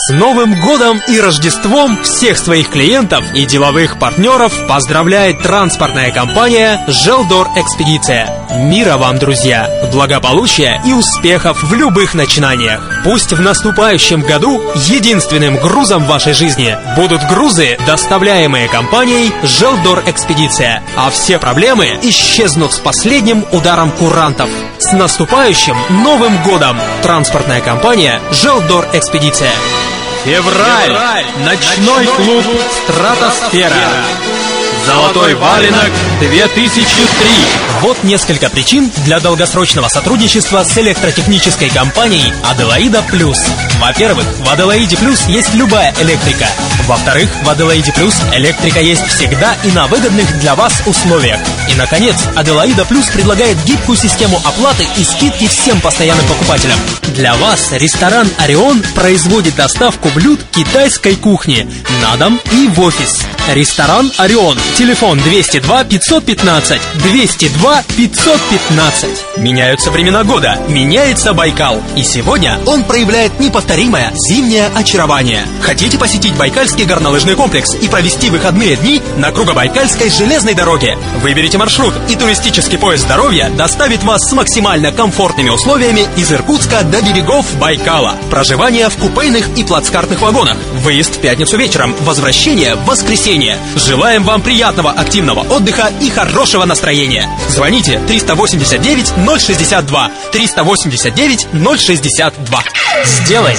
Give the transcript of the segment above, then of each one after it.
С Новым годом и Рождеством всех своих клиентов и деловых партнеров поздравляет транспортная компания «Желдор Экспедиция». Мира вам, друзья, благополучия и успехов в любых начинаниях. Пусть в наступающем году единственным грузом в вашей жизни будут грузы, доставляемые компанией «Желдор Экспедиция», а все проблемы исчезнут с последним ударом курантов. С наступающим Новым годом! Транспортная компания «Желдор Экспедиция». Февраль. Ночной клуб «Стратосфера». Золотой валенок 2003. Вот несколько причин для долгосрочного сотрудничества с электротехнической компанией «Аделаида Плюс». Во-первых, в «Аделаиде Плюс» есть любая электрика. Во-вторых, в «Аделаиде Плюс» электрика есть всегда и на выгодных для вас условиях. И, наконец, «Аделаида Плюс» предлагает гибкую систему оплаты и скидки всем постоянным покупателям. Для вас ресторан «Орион» производит доставку блюд китайской кухни на дом и в офис. Ресторан «Орион». Телефон 202 515 202 515. Меняются времена года, меняется Байкал. И сегодня он проявляет неповторимое зимнее очарование. Хотите посетить Байкальский горнолыжный комплекс и провести выходные дни на Кругобайкальской железной дороге? Выберите маршрут, и туристический поезд здоровья доставит вас с максимально комфортными условиями из Иркутска до берегов Байкала. Проживание в купейных и плацкартных вагонах. Выезд в пятницу вечером, возвращение в воскресенье. Желаем вам приятного активного отдыха и хорошего настроения. Звоните 389 062 389 062. Сделай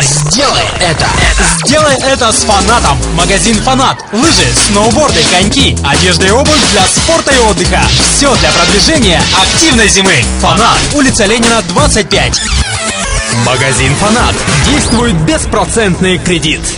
это. Сделай это с Фанатом. Магазин Фанат. Лыжи, сноуборды, коньки, одежда и обувь для спорта и отдыха. Все для продвижения активной зимы. Фанат. Улица Ленина, 25. Магазин Фанат. Действует беспроцентный кредит.